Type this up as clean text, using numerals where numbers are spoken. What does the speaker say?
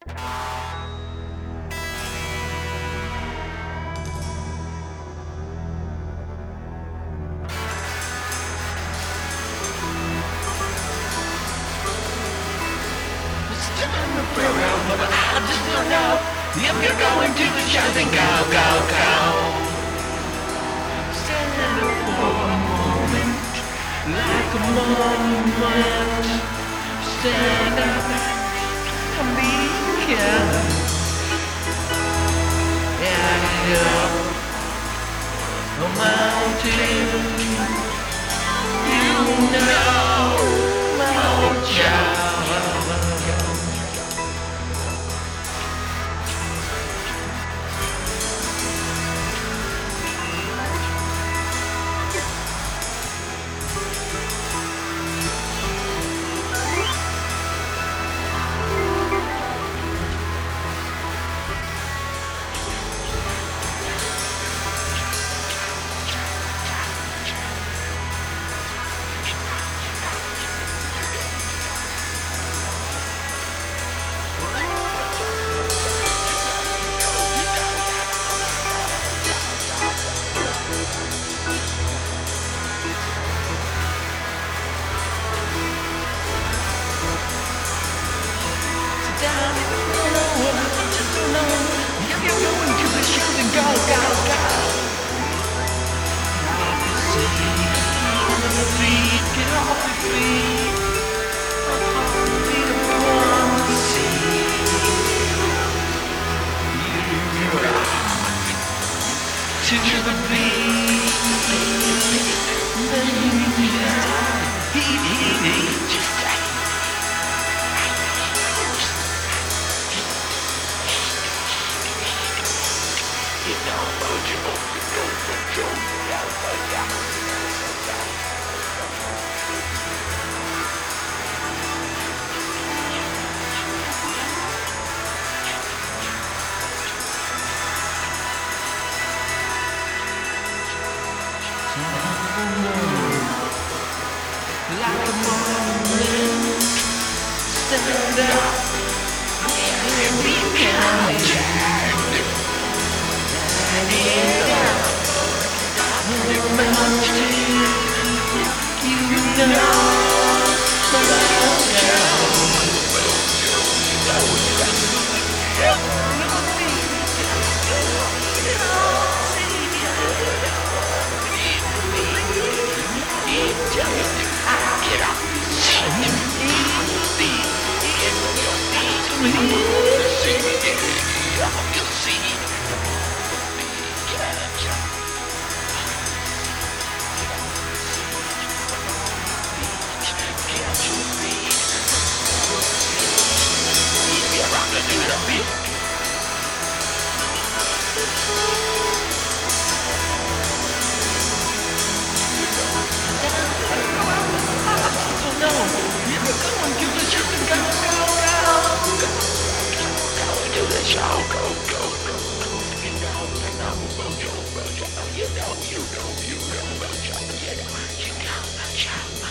I just don't know if you're going to the show, then go, go, go. Stand up for a moment, like a monument. Stand up and be kind. And a mountain, you know, my child. To the beat, like a monument, stand up and be kind. The mountain, you know, you know,